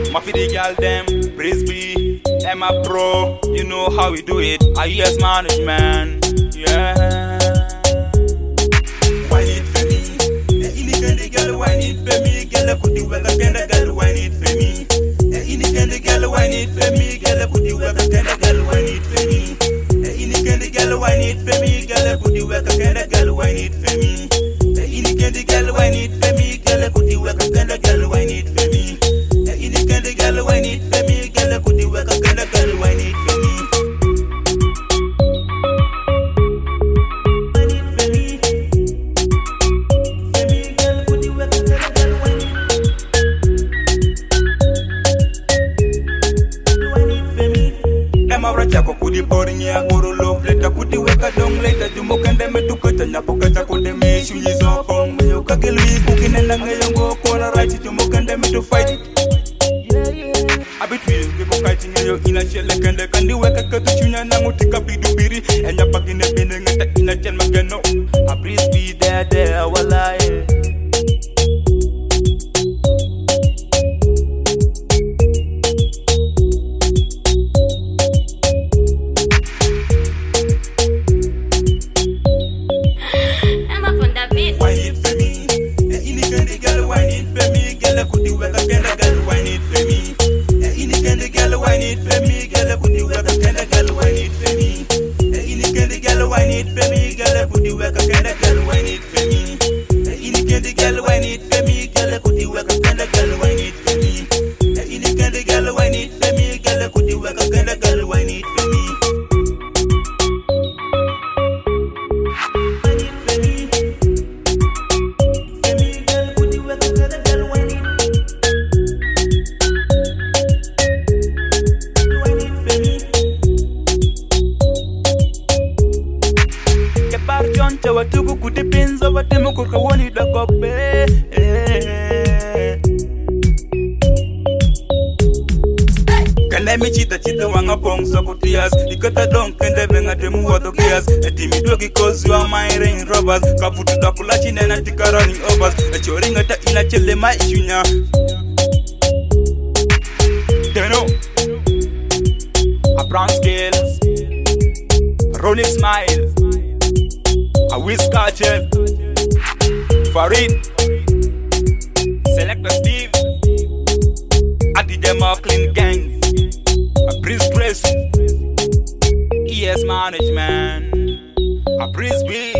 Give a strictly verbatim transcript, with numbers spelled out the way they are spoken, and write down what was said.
My for the girl them, praise be. Emma Pro, you know how we do it. I yes management, yeah. Wine it for me. Any kind of girl, wine it for me. Girl, could you work a kind of girl, wine it for me. Any kind of girl, wine it for me. Girl, could you work a kind of girl, wine it for me. Any kind of girl, wine it for me. Girl, could you work a kind of girl, wine it for me. Any kind of girl, wine it for me. Girl, could you work a kind of girl, wine it for me. Any kind of girl, wine it for me. Girl, could you work a kind of girl, wine it for me. Wine it for me. For me, girl, could you work a kind of girl, wine it. Wine it for me. Them a racha ko kudi boring ya guru love later kudi weka dong later jumo kende me tukata nyapo kacha kudi me shunyi zopong me yo kagelu ikukine na ngayongo kona right jumo kende me to fight it. Abitwi people fighting yo ina chele kende kandi weka katu chunya na ngutika bidu biri enya pagine bine ngata ina chen mageno a breeze be there there walai. Could you work a kind of girl, wine it for me? Any kind of girl, wine it for me. Girl, could you work a kind of girl, wine it for me? Any kind of girl, wine it for me. Girl, could you work a kind of girl, wine it for me? Any kind of girl, wine it for me. Girl, could you work a kind of girl, wine it for me? Any kind of girl, wine it for me. Girl, could you work a kind of girl, wine it for me? Wine it for me. For me, girl, could you work a kind of girl, wine it? Chawa tuku kutipinza watemu kukawoni dakope. Kanda mi chita chita wanga pong soko tias. Ikata don kende venga demu wato kias. Eti mi dogi cause you are my rain robbers. Kafutu dakula chine na tika running overs. Echori ngata ina chile ma ishunya. Deno a brown scales, rolling smiles, a whisker chef, Farid, Selector Steve, at the demo clean gangs, a breeze dress, E S management, a breeze beat.